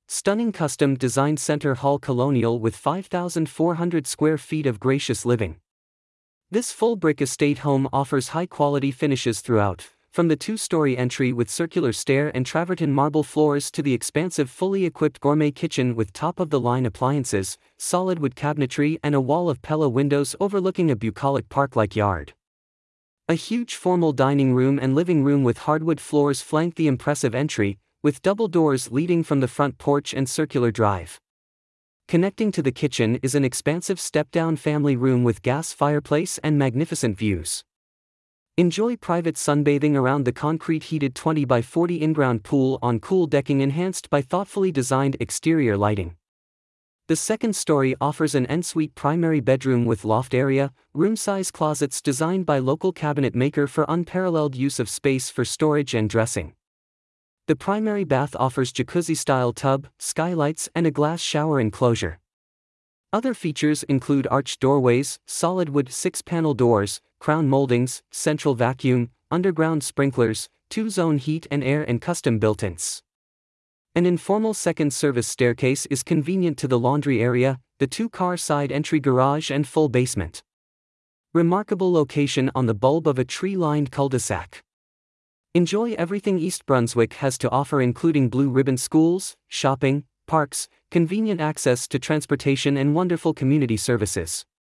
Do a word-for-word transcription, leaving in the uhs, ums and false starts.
Stunning custom-designed center hall colonial with five thousand four hundred square feet of gracious living. This full-brick estate home offers high-quality finishes throughout, from the two-story entry with circular stair and travertine marble floors to the expansive fully equipped gourmet kitchen with top-of-the-line appliances, solid wood cabinetry and a wall of Pella windows overlooking a bucolic park-like yard. A huge formal dining room and living room with hardwood floors flank the impressive entry, with double doors leading from the front porch and circular drive. Connecting to the kitchen is an expansive step-down family room with gas fireplace and magnificent views. Enjoy private sunbathing around the concrete-heated twenty by forty in-ground pool on cool decking enhanced by thoughtfully designed exterior lighting. The second story offers an ensuite primary bedroom with loft area, room-size closets designed by local cabinet maker for unparalleled use of space for storage and dressing. The primary bath offers jacuzzi-style tub, skylights and a glass shower enclosure. Other features include arched doorways, solid wood six-panel doors, crown moldings, central vacuum, underground sprinklers, two-zone heat and air and custom built-ins. An informal second service staircase is convenient to the laundry area, the two-car side entry garage and full basement. Remarkable location on the bulb of a tree-lined cul-de-sac. Enjoy everything East Brunswick has to offer including blue ribbon schools, shopping, parks, convenient access to transportation and wonderful community services.